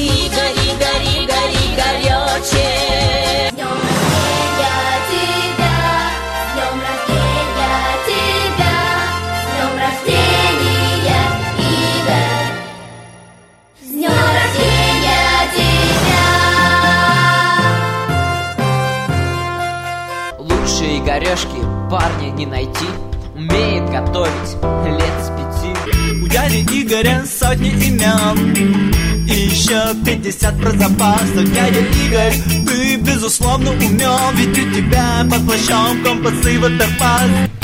Игорь, Игорь, Игорь, Игорёчек. С днем рождения тебя, с днем рождения тебя, с днем рождения, Игорь. С днем рождения тебя. Лучшие Игорёшки парня не найти. Умеет готовить лет с 5. У дяди Игоря сотни имен и еще 50 про запасах. Дядя Игорь, ты безусловно умен, ведь у тебя под плащом компас и ватерпас.